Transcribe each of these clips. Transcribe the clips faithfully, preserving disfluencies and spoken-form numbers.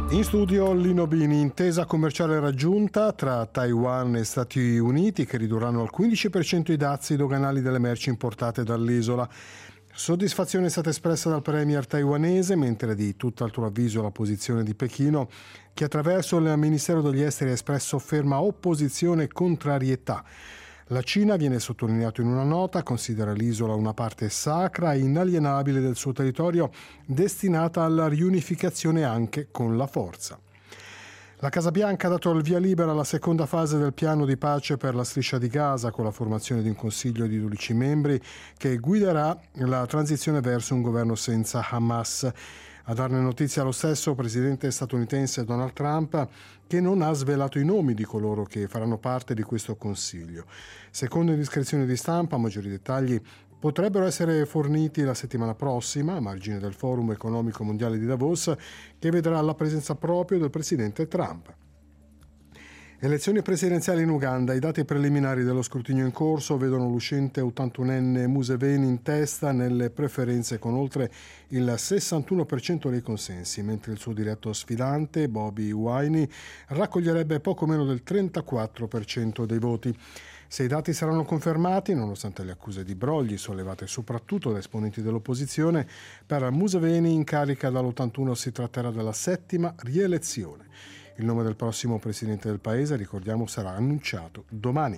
In studio Lino Bini. Intesa commerciale raggiunta tra Taiwan e Stati Uniti che ridurranno al quindici per cento i dazi doganali delle merci importate dall'isola. Soddisfazione è stata espressa dal premier taiwanese, mentre di tutt'altro avviso la posizione di Pechino, che attraverso il Ministero degli Esteri ha espresso ferma opposizione e contrarietà. La Cina, viene sottolineato in una nota, considera l'isola una parte sacra e inalienabile del suo territorio, destinata alla riunificazione anche con la forza. La Casa Bianca ha dato il via libera alla seconda fase del piano di pace per la striscia di Gaza, con la formazione di un consiglio di dodici membri che guiderà la transizione verso un governo senza Hamas. A darne notizia lo stesso presidente statunitense Donald Trump, che non ha svelato i nomi di coloro che faranno parte di questo consiglio. Secondo indiscrezioni di stampa, maggiori dettagli potrebbero essere forniti la settimana prossima, a margine del Forum economico mondiale di Davos, che vedrà la presenza proprio del presidente Trump. Elezioni presidenziali in Uganda. I dati preliminari dello scrutinio in corso vedono l'uscente ottantunenne Museveni in testa nelle preferenze con oltre il sessantuno per cento dei consensi, mentre il suo diretto sfidante Bobi Wine raccoglierebbe poco meno del trentaquattro per cento dei voti. Se i dati saranno confermati, nonostante le accuse di brogli sollevate soprattutto da esponenti dell'opposizione, per Museveni in carica dall'ottantuno si tratterà della settima rielezione. Il nome del prossimo presidente del paese, ricordiamo, sarà annunciato domani.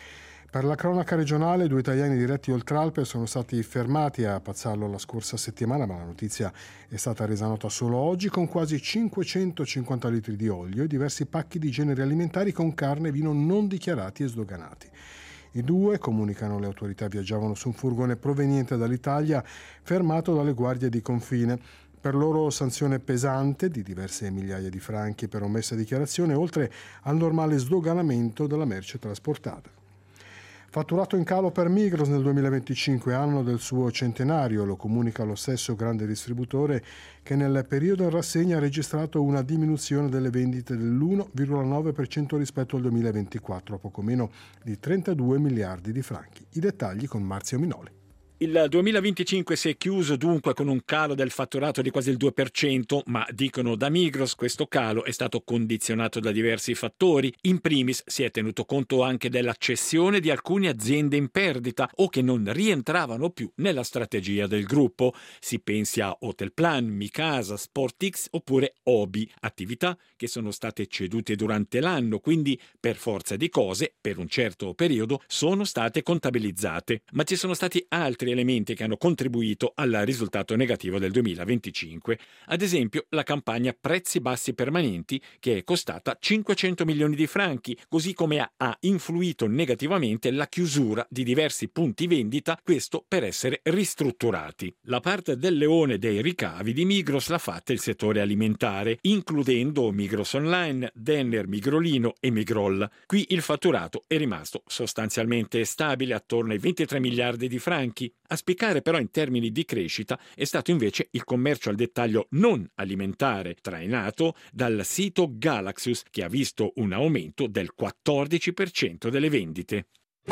Per la cronaca regionale, due italiani diretti oltralpe sono stati fermati a Pazzallo la scorsa settimana, ma la notizia è stata resa nota solo oggi, con quasi cinquecentocinquanta litri di olio e diversi pacchi di generi alimentari con carne e vino non dichiarati e sdoganati. I due, comunicano le autorità, viaggiavano su un furgone proveniente dall'Italia fermato dalle guardie di confine. Per loro sanzione pesante di diverse migliaia di franchi per omessa dichiarazione, oltre al normale sdoganamento della merce trasportata. Fatturato in calo per Migros nel duemilaventicinque, anno del suo centenario, lo comunica lo stesso grande distributore che nel periodo in rassegna ha registrato una diminuzione delle vendite dell'uno virgola nove per cento rispetto al duemilaventiquattro, a poco meno di trentadue miliardi di franchi. I dettagli con Marzio Minoli. Il duemilaventicinque si è chiuso dunque con un calo del fatturato di quasi il due per cento, ma dicono da Migros questo calo è stato condizionato da diversi fattori. In primis si è tenuto conto anche della cessione di alcune aziende in perdita o che non rientravano più nella strategia del gruppo. Si pensi a Hotelplan, Micasa, Sportix oppure Obi, attività che sono state cedute durante l'anno, quindi per forza di cose, per un certo periodo, sono state contabilizzate. Ma ci sono stati altri elementi che hanno contribuito al risultato negativo del duemilaventicinque. Ad esempio la campagna prezzi bassi permanenti, che è costata cinquecento milioni di franchi, così come ha, ha influito negativamente la chiusura di diversi punti vendita, questo per essere ristrutturati. La parte del leone dei ricavi di Migros l'ha fatta il settore alimentare, includendo Migros Online, Denner, Migrolino e Migrol. Qui il fatturato è rimasto sostanzialmente stabile attorno ai ventitré miliardi di franchi. A spiccare però in termini di crescita è stato invece il commercio al dettaglio non alimentare, trainato dal sito Galaxus, che ha visto un aumento del quattordici per cento delle vendite.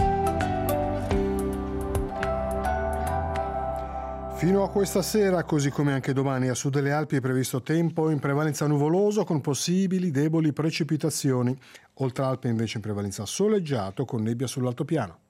Fino a questa sera, così come anche domani, a sud delle Alpi è previsto tempo in prevalenza nuvoloso con possibili deboli precipitazioni. Oltre Alpe invece in prevalenza soleggiato con nebbia sull'altopiano.